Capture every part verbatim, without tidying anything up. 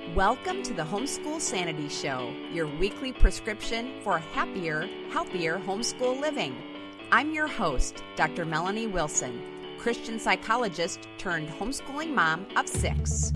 Welcome to the Homeschool Sanity Show, your weekly prescription for happier, healthier homeschool living. I'm your host, Doctor Melanie Wilson, Christian psychologist turned homeschooling mom of six.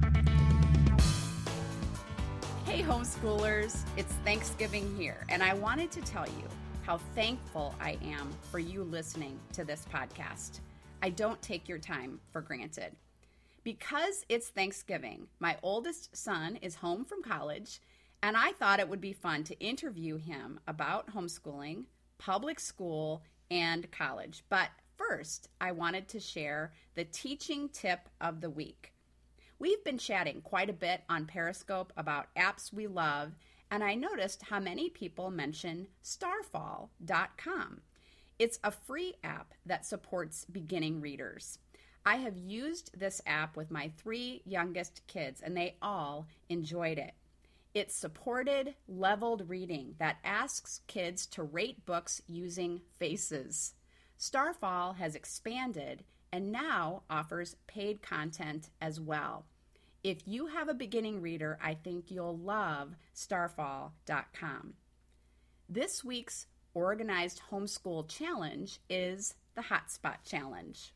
Hey homeschoolers, it's Thanksgiving here, and I wanted to tell you how thankful I am for you listening to this podcast. I don't take your time for granted. Because it's Thanksgiving, my oldest son is home from college, and I thought it would be fun to interview him about homeschooling, public school, and college. But first, I wanted to share the teaching tip of the week. We've been chatting quite a bit on Periscope about apps we love, and I noticed how many people mention Starfall dot com. It's a free app that supports beginning readers. I have used this app with my three youngest kids, and they all enjoyed it. It supported leveled reading that asks kids to rate books using faces. Starfall has expanded and now offers paid content as well. If you have a beginning reader, I think you'll love Starfall dot com. This week's Organized Homeschool Challenge is the Hotspot Challenge.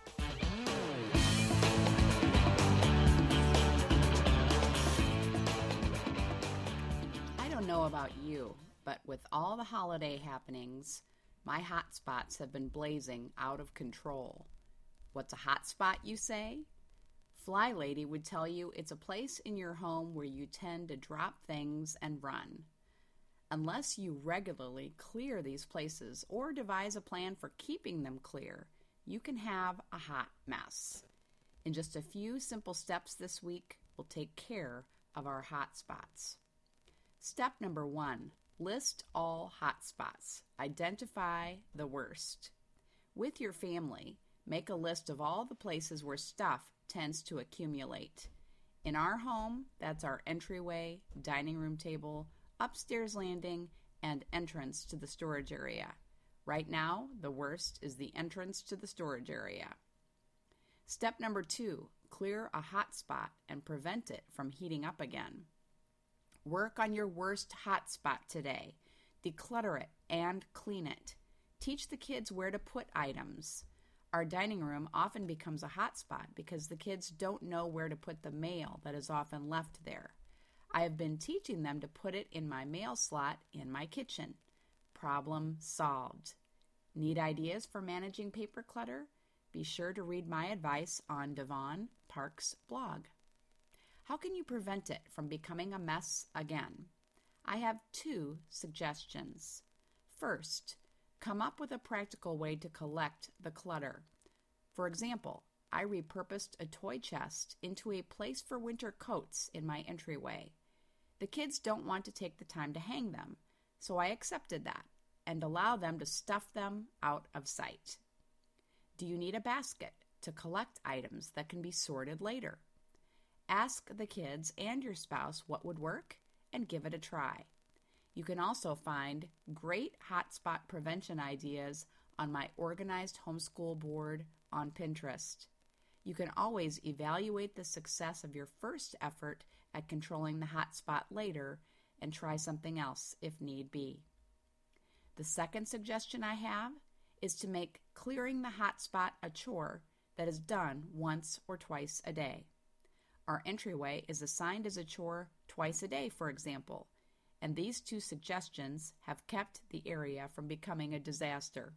I don't know about you, but with all the holiday happenings, my hotspots have been blazing out of control. What's a hotspot, you say? Fly Lady would tell you it's a place in your home where you tend to drop things and run. Unless you regularly clear these places or devise a plan for keeping them clear, you can have a hot mess. In just a few simple steps this week, we'll take care of our hot spots. Step number one, list all hot spots. Identify the worst. With your family, make a list of all the places where stuff tends to accumulate. In our home, that's our entryway, dining room table, upstairs landing, and entrance to the storage area. Right now, the worst is the entrance to the storage area. Step number two, clear a hot spot and prevent it from heating up again. Work on your worst hot spot today. Declutter it and clean it. Teach the kids where to put items. Our dining room often becomes a hot spot because the kids don't know where to put the mail that is often left there. I have been teaching them to put it in my mail slot in my kitchen. Problem solved. Need ideas for managing paper clutter? Be sure to read my advice on Devon Park's blog. How can you prevent it from becoming a mess again? I have two suggestions. First, come up with a practical way to collect the clutter. For example, I repurposed a toy chest into a place for winter coats in my entryway. The kids don't want to take the time to hang them, so I accepted that and allow them to stuff them out of sight. Do you need a basket to collect items that can be sorted later? Ask the kids and your spouse what would work and give it a try. You can also find great hotspot prevention ideas on my Organized Homeschool board on Pinterest. You can always evaluate the success of your first effort at controlling the hotspot later and try something else if need be. The second suggestion I have is to make clearing the hotspot a chore that is done once or twice a day. Our entryway is assigned as a chore twice a day, for example, and these two suggestions have kept the area from becoming a disaster.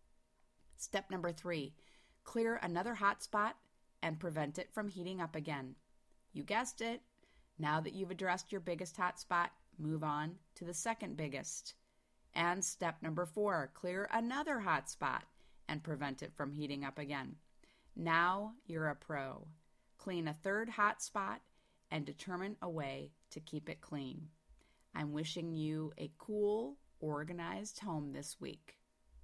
Step number three, clear another hotspot and prevent it from heating up again. You guessed it. Now that you've addressed your biggest hotspot, move on to the second biggest. And step number four, clear another hotspot and prevent it from heating up again. Now you're a pro. Clean a third hotspot and determine a way to keep it clean. I'm wishing you a cool, organized home this week.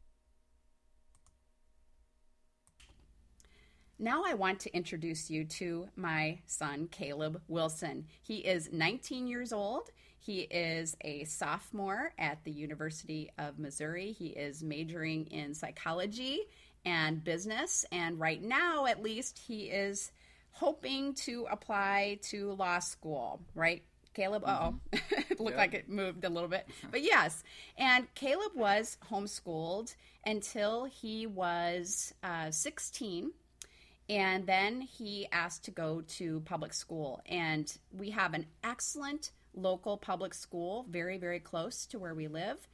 Now I want to introduce you to my son, Caleb Wilson. He is nineteen years old. He is a sophomore at the University of Missouri. He is majoring in psychology and business, and right now, at least, he is hoping to apply to law school, right? Caleb, uh-oh, it looked Yeah. like it moved a little bit. But yes, and Caleb was homeschooled until he was uh, sixteen. And then he asked to go to public school. And we have an excellent local public school, very, very close to where we live.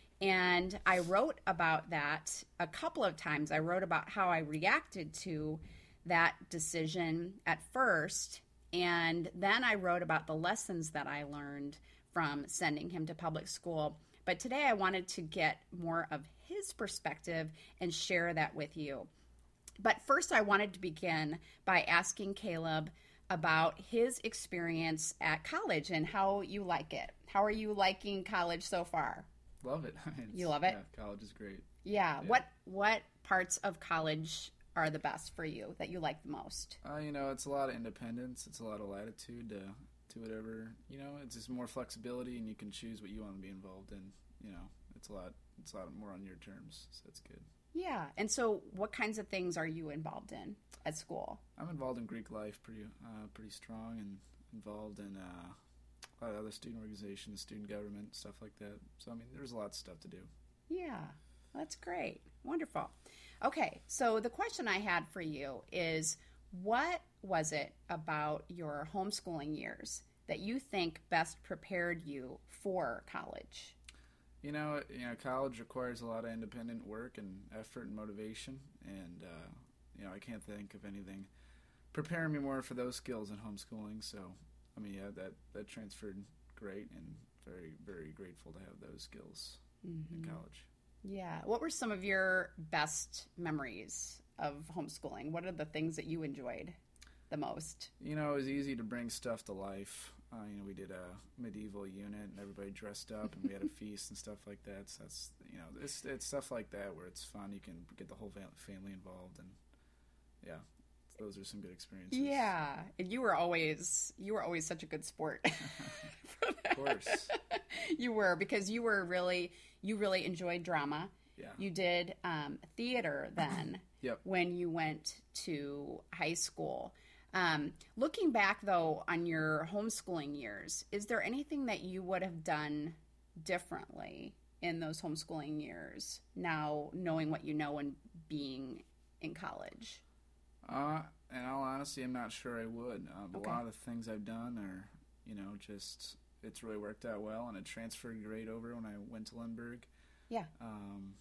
And I wrote about that a couple of times. I wrote about how I reacted to that decision at first. And then I wrote about the lessons that I learned from sending him to public school. But today I wanted to get more of his perspective and share that with you. But first, I wanted to begin by asking Caleb about his experience at college and how you like it. How are you liking college so far? Love it. It's- You love it? Yeah, college is great. Yeah. Yeah. What what parts of college are the best for you that you like the most? Uh, you know, it's a lot of independence. It's a lot of latitude to to whatever. You know, it's just more flexibility, and you can choose what you want to be involved in. You know, it's a lot. It's a lot more on your terms, so it's good. Yeah. And so what kinds of things are you involved in at school? I'm involved in Greek life, pretty uh, pretty strong, and involved in uh, a lot of other student organizations, student government, stuff like that. So I mean, there's a lot of stuff to do. Yeah, that's great. Wonderful. Okay, so the question I had for you is, what was it about your homeschooling years that you think best prepared you for college? You know, you know, college requires a lot of independent work and effort and motivation, and uh, you know, I can't think of anything preparing me more for those skills in homeschooling. So, I mean, yeah, that that transferred great, and very, very grateful to have those skills Mm-hmm. in college. Yeah. What were some of your best memories of homeschooling? What are the things that you enjoyed the most? You know, it was easy to bring stuff to life. Uh, you know, we did a medieval unit, and everybody dressed up, and we had a feast and stuff like that. So that's, you know, it's it's stuff like that where it's fun. You can get the whole fam- family involved, and yeah, those are some good experiences. Yeah, and you were always you were always such a good sport. For that. Of course. You were, because you were really you really enjoyed drama. Yeah. You did um, theater then. Yep. When you went to high school. Um, looking back though on your homeschooling years, is there anything that you would have done differently in those homeschooling years? Now knowing what you know and being in college. Uh, in all honesty, I'm not sure I would. Um, Okay. A lot of the things I've done are, you know, just it's really worked out well, and it transferred great over when I went to Lindbergh. Yeah. Um,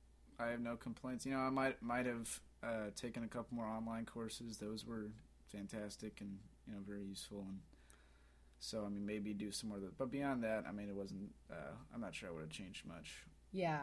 I have no complaints. You know, I might might have uh, taken a couple more online courses. Those were fantastic and, you know, very useful. And so, I mean, maybe do some more of that. But beyond that, I mean, it wasn't. Uh, I'm not sure I would have changed much. Yeah.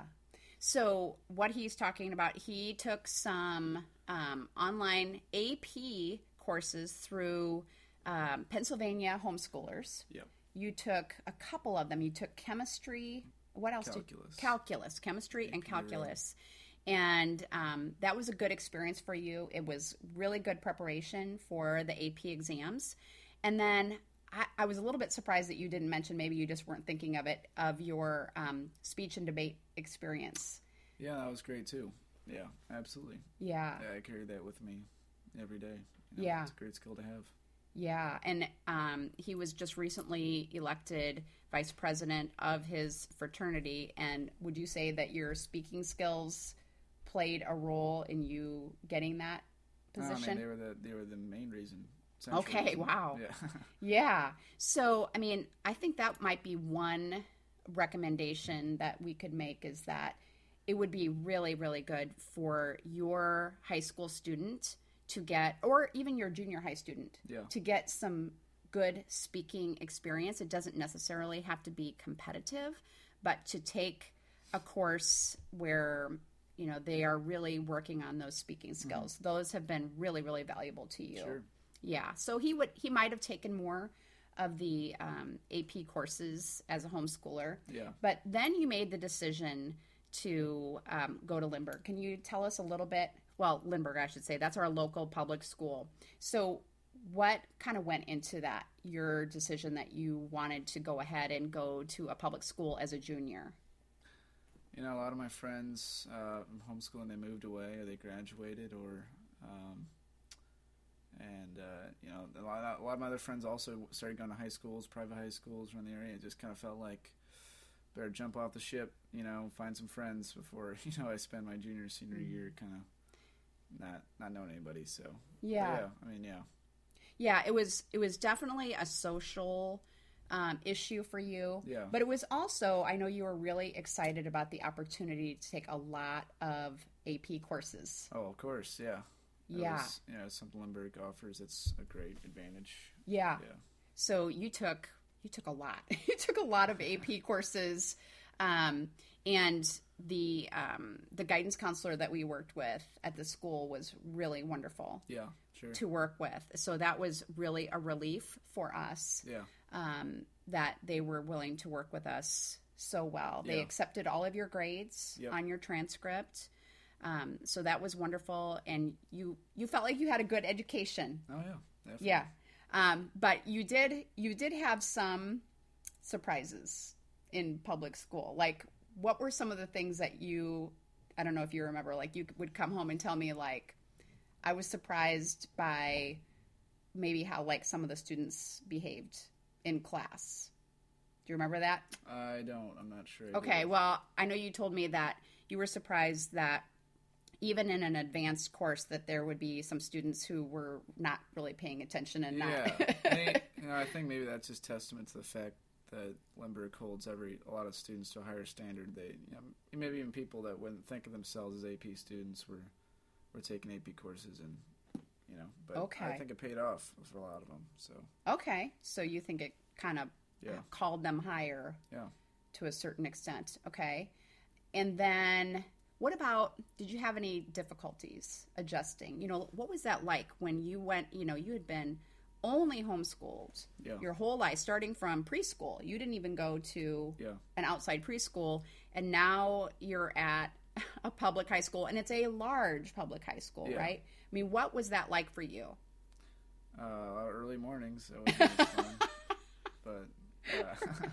So what he's talking about, he took some um, online A P courses through um, Pennsylvania Homeschoolers. Yep. You took a couple of them. You took chemistry. What else? Calculus. Did, calculus, chemistry, and A P, right. calculus. And um, that was a good experience for you. It was really good preparation for the A P exams. And then I, I was a little bit surprised that you didn't mention, maybe you just weren't thinking of it, of your um, speech and debate experience. Yeah, that was great too. Yeah, absolutely. Yeah. Yeah, I carry that with me every day. You know, Yeah. It's a great skill to have. Yeah, and um, he was just recently elected vice president of his fraternity. And would you say that your speaking skills played a role in you getting that position? I mean, they were the they were the main reason. central Okay, reason. wow. Yeah. Yeah. So, I mean, I think that might be one recommendation that we could make, is that it would be really, really good for your high school student to get, or even your junior high student, Yeah. to get some good speaking experience. It doesn't necessarily have to be competitive, but to take a course where, you know, they are really working on those speaking skills. Mm-hmm. Those have been really, really valuable to you. Sure. Yeah. So he would, he might have taken more of the um, A P courses as a homeschooler. Yeah. But then you made the decision to um, go to Lindbergh. Can you tell us a little bit? Well, Lindbergh, I should say. That's our local public school. So what kind of went into that, your decision that you wanted to go ahead and go to a public school as a junior? You know, a lot of my friends uh, from homeschooling, they moved away or they graduated, or um, And, uh, you know, a lot, a lot of my other friends also started going to high schools, private high schools around the area. It just kind of felt like better jump off the ship, you know, find some friends before, you know, I spend my junior, senior mm-hmm. year kind of not not knowing anybody. So, yeah. yeah, I mean, yeah. Yeah, it was it was definitely a social um, issue for you. Yeah. But it was also, I know you were really excited about the opportunity to take a lot of A P courses. Oh, of course, yeah. Yeah. Was, you know, something Lindbergh offers, it's a great advantage. Yeah. Yeah. So you took you took a lot. you took a lot of A P courses, um, and the um, the guidance counselor that we worked with at the school was really wonderful. Yeah, sure. To work with. So that was really a relief for us. Yeah. Um, that they were willing to work with us so well. They Yeah. accepted all of your grades Yep. on your transcript. Um, so that was wonderful, and you you felt like you had a good education. Oh yeah, definitely. Yeah, um, but you did you did have some surprises in public school. Like, what were some of the things that you? I don't know if you remember. Like, you would come home and tell me, like, I was surprised by maybe how like some of the students behaved in class. Do you remember that? I don't. I'm not sure. I Okay, do. well, I know you told me that you were surprised that even in an advanced course that there would be some students who were not really paying attention and not. Yeah, I, mean, you know, I think maybe that's just testament to the fact that Lindbergh holds every a lot of students to a higher standard. They, you know, maybe even people that wouldn't think of themselves as A P students were were taking A P courses, and you know, but Okay. I think it paid off for a lot of them. So Okay, so you think it kind of yeah, called them higher yeah. to a certain extent. Okay, and then what about, did you have any difficulties adjusting? You know, what was that like when you went, you know, you had been only homeschooled Yeah. your whole life, starting from preschool. You didn't even go to Yeah. an outside preschool, and now you're at a public high school, and it's a large public high school, Yeah. right? I mean, what was that like for you? Uh, a lot of early mornings, so it was fun. But uh,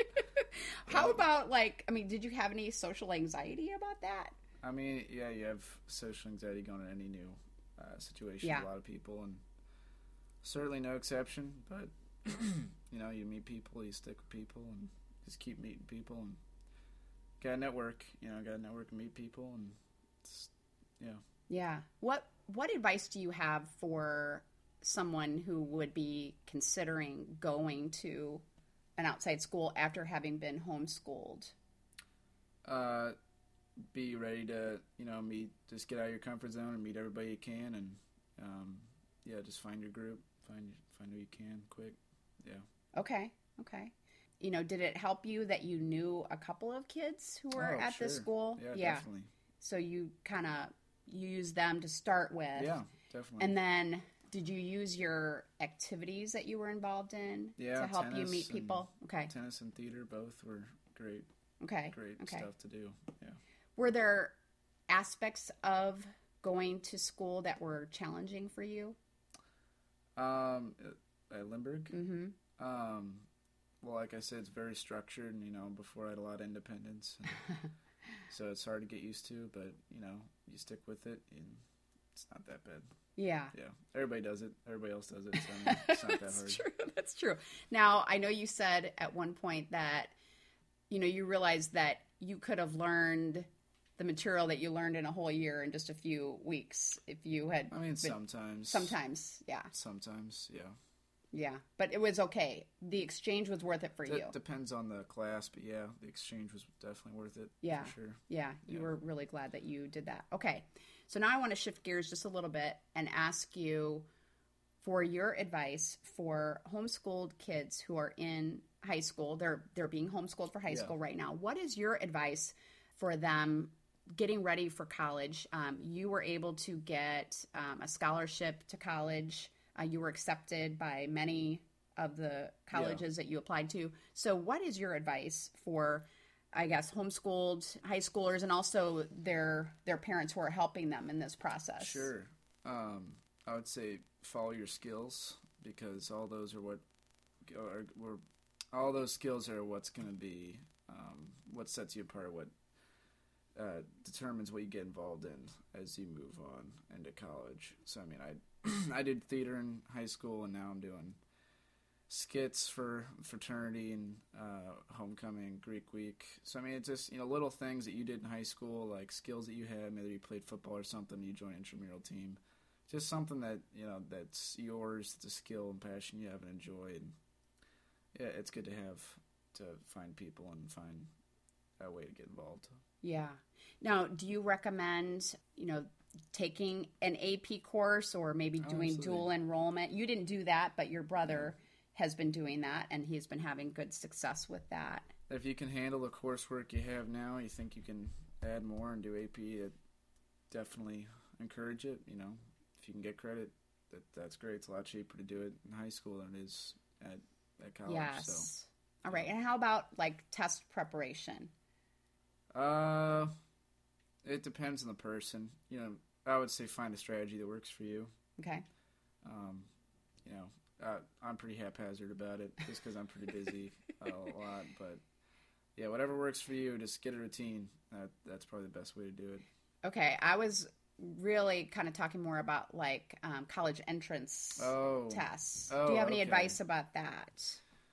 How about, like, I mean, did you have any social anxiety about that? I mean, yeah, you have social anxiety going in any new uh, situation. Yeah. A lot of people, and certainly no exception. But you know, you meet people, you stick with people, and just keep meeting people, and got to network. You know, got to network and meet people, and it's, yeah. Yeah. What What advice do you have for someone who would be considering going to an outside school after having been homeschooled? Uh, be ready to, you know, meet, just get out of your comfort zone and meet everybody you can, and um, yeah, just find your group, find find who you can, quick, yeah. Okay. Okay. You know, did it help you that you knew a couple of kids who were Oh, at sure. this school? Yeah, definitely. So you kind of you used them to start with. Yeah, definitely. And then did you use your activities that you were involved in Yeah, to help you tennis meet and- people? Okay. Tennis and theater both were great, Okay. great Okay. stuff to do. Yeah. Were there aspects of going to school that were challenging for you? Um, at Lindbergh, Mm-hmm. um, well, like I said, it's very structured, and you know, before I had a lot of independence, and so it's hard to get used to. But you know, you stick with it, and it's not that bad. Yeah. Yeah, everybody does it. Everybody else does it. So I mean, it's not that That's hard. true. That's true. Now, I know you said at one point that, you know, you realized that you could have learned the material that you learned in a whole year in just a few weeks if you had. I mean, been- sometimes. Sometimes, yeah. Sometimes, yeah. Yeah. But it was okay. The exchange was worth it for D- you. depends on the class, but yeah, the exchange was definitely worth it. Yeah. For sure. Yeah, you Yeah. were really glad that you did that. Okay. So now I want to shift gears just a little bit and ask you for your advice for homeschooled kids who are in high school. They're they're being homeschooled for high Yeah. school right now. What is your advice for them getting ready for college? Um, you were able to get um, a scholarship to college. Uh, you were accepted by many of the colleges that you applied to. So what is your advice for, I guess, homeschooled high schoolers and also their their parents who are helping them in this process? Sure. Um, I would say follow your skills, because all those are what are, were all those skills are what's going to be um, what sets you apart, what uh, determines what you get involved in as you move on into college. So I mean, I I did theater in high school, and now I'm doing skits for fraternity and uh, homecoming, Greek week. So, I mean, it's just, you know, little things that you did in high school, like skills that you had, whether you played football or something, you joined an intramural team. Just something that, you know, that's yours, it's a skill and passion you have and enjoy. And, yeah, it's good to have, to find people and find a way to get involved. Yeah. Now, do you recommend, you know, taking an A P course or maybe doing oh, dual enrollment? You didn't do that, but your brother yeah. has been doing that, and he's been having good success with that. If you can handle the coursework you have now, you think you can add more and do A P, I'd definitely encourage it. You know, if you can get credit, that that's great. It's a lot cheaper to do it in high school than it is at, at college. Yes. So, all right. And how about, like, test preparation? Uh, it depends on the person. You know, I would say find a strategy that works for you. Okay. Um, you know, uh, I'm pretty haphazard about it just because I'm pretty busy a lot. But, yeah, whatever works for you, just get a routine. That, that's probably the best way to do it. Okay. I was really kind of talking more about, like, um, college entrance oh. tests. Oh, Do you have any okay. advice about that?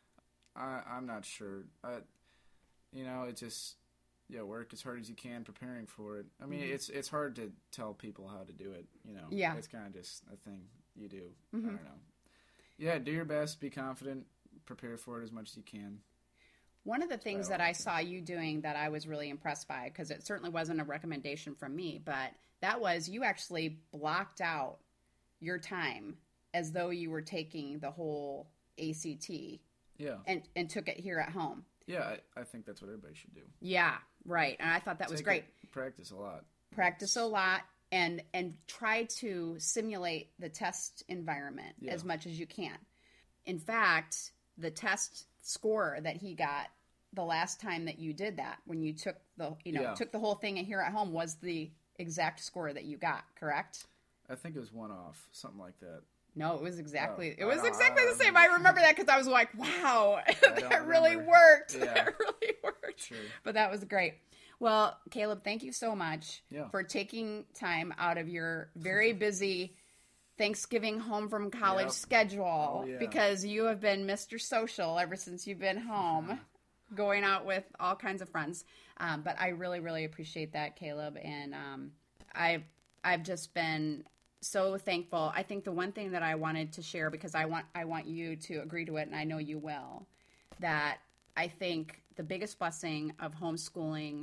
I, I'm not sure. I, you know, it just... Yeah, work as hard as you can preparing for it. I mean, mm-hmm. it's it's hard to tell people how to do it, you know. Yeah. It's kind of just a thing you do. Mm-hmm. I don't know. Yeah, do your best, be confident, prepare for it as much as you can. One of the things that I saw you doing that I was really impressed by, because it certainly wasn't a recommendation from me, but that was you actually blocked out your time as though you were taking the whole A C T. Yeah. And, and took it here at home. Yeah, I, I think that's what everybody should do. Yeah, right. And I thought that Take was great. It, practice a lot. Practice a lot and and try to simulate the test environment yeah. as much as you can. In fact, the test score that he got the last time that you did that, when you took the you know yeah. took the whole thing here at home, was the exact score that you got, correct? I think it was one off, something like that. No, it was exactly oh, it was I exactly I the same. I remember that because I was like, wow, that really worked. Yeah. That really worked. Sure. But that was great. Well, Caleb, thank you so much yeah. for taking time out of your very busy Thanksgiving home from college yep. schedule oh, yeah. because you have been Mister Social ever since you've been home, going out with all kinds of friends. Um, but I really, really appreciate that, Caleb. And um, I've, I've just been so thankful. I think the one thing that I wanted to share, because I want I want you to agree to it, and I know you will, that I think the biggest blessing of homeschooling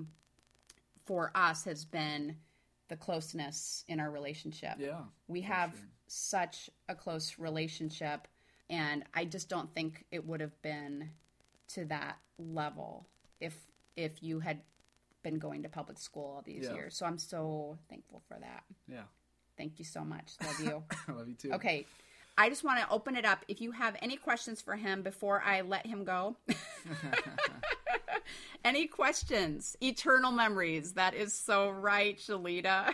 for us has been the closeness in our relationship. Yeah, we have sure. such a close relationship, and I just don't think it would have been to that level if if you had been going to public school all these yeah. years. So I'm so thankful for that. Yeah. Thank you so much. Love you. I love you too. Okay. I just want to open it up. If you have any questions for him before I let him go. Any questions? Eternal memories. That is so right, Shalita.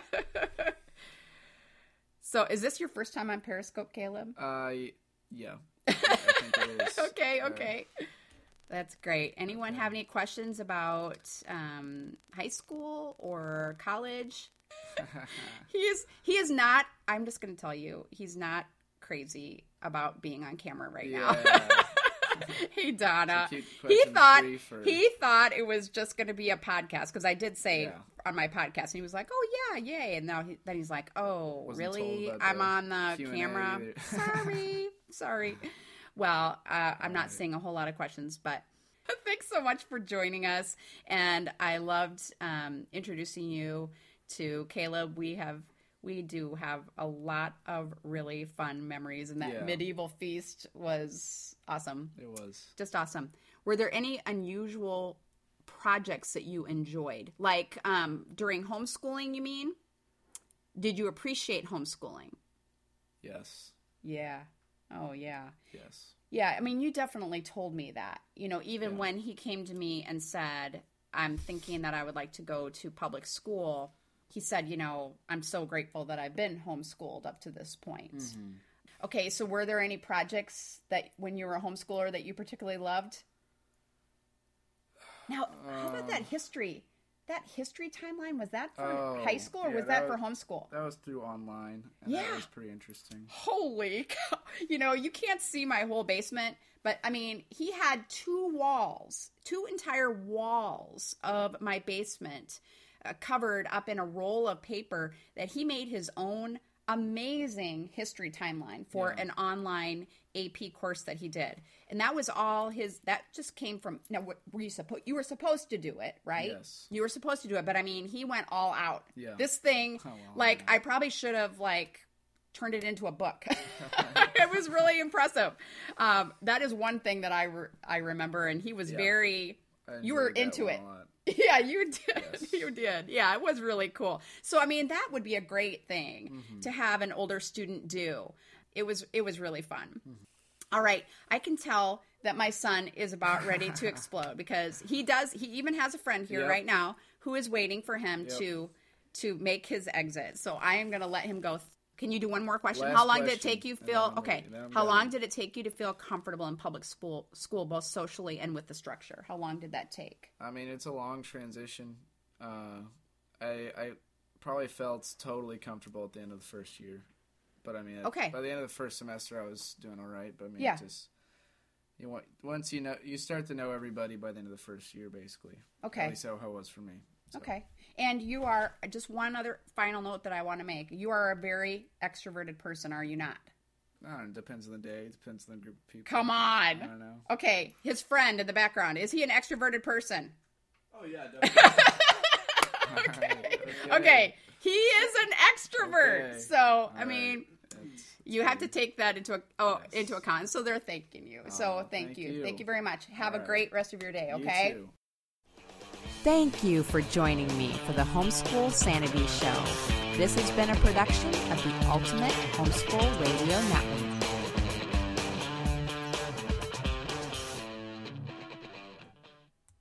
So is this your first time on Periscope, Caleb? Uh, yeah. I think it is. okay, okay. Uh, That's great. Anyone okay. have any questions about um, high school or college? he is he is not, I'm just going to tell you, he's not crazy about being on camera right yeah. now. Hey, Donna. He thought for... he thought it was just going to be a podcast, because I did say yeah. on my podcast, and he was like, oh, yeah, yay. And now he, then he's like, oh, Wasn't really? I'm on the Q and A camera? Sorry. Sorry. Well, uh, I'm not seeing a whole lot of questions, but thanks so much for joining us. And I loved um, introducing you to Caleb. We have we do have a lot of really fun memories, and that yeah. medieval feast was awesome. It was just awesome. Were there any unusual projects that you enjoyed, like um, during homeschooling? You mean? Did you appreciate homeschooling? Yes. Yeah. Oh yeah. Yes. Yeah. I mean, you definitely told me that. You know, even yeah. when he came to me and said, "I'm thinking that I would like to go to public school," he said, you know, I'm so grateful that I've been homeschooled up to this point. Mm-hmm. Okay, so were there any projects that when you were a homeschooler that you particularly loved? Now, uh, how about that history? that history timeline, was that for Oh, high school or yeah, was that, that for homeschool? That was through online, and Yeah. that was pretty interesting. Holy cow. You know, you can't see my whole basement, but I mean, he had two walls, two entire walls of my basement uh, covered up in a roll of paper that he made his own amazing history timeline for Yeah. an online A P course that he did. And that was all his, that just came from, now, what- were you supposed, you were supposed to do it, right? Yes. You were supposed to do it, but I mean, he went all out. Yeah. This thing, Oh, wow, like, yeah. I probably should have, like, turned it into a book. It was really impressive. Um, that is one thing that I, re- I remember, and he was Yeah. very, I you were enjoyed that into one it. a lot. Yeah, you did. Yes. You did. Yeah, it was really cool. So, I mean, that would be a great thing Mm-hmm. to have an older student do. It was it was really fun. Mm-hmm. All right, I can tell that my son is about ready to explode because he does. He even has a friend here Yep. right now who is waiting for him Yep. to to make his exit. So I am going to let him go. Can you do one more question? Last How long did it question, take you and feel? then I'm Okay. ready. Then I'm How done. long did it take you to feel comfortable in public school, school, both socially and with the structure? How long did that take? I mean, it's a long transition. Uh, I I probably felt totally comfortable at the end of the first year, but I mean, at- Okay. by the end of the first semester, I was doing all right. But I mean, Yeah. it just you want once you know you start to know everybody by the end of the first year, basically. Okay. At least how it was for me. So, Okay. And you are, just one other final note that I want to make. You are a very extroverted person, are you not? I don't know, it depends on the day. It depends on the group of people. Come I on. don't know. Okay. His friend in the background, is he an extroverted person? Oh yeah, definitely. Okay. Okay. He is an extrovert. Okay. So, All I right. mean, It's- you have to take that into a, oh, Yes. into account. So they're thanking you. So Aw, thank, thank you. you. Thank you very much. Have All a right. great rest of your day, you okay? too. Thank you for joining me for the Homeschool Sanity Show. This has been a production of the Ultimate Homeschool Radio Network.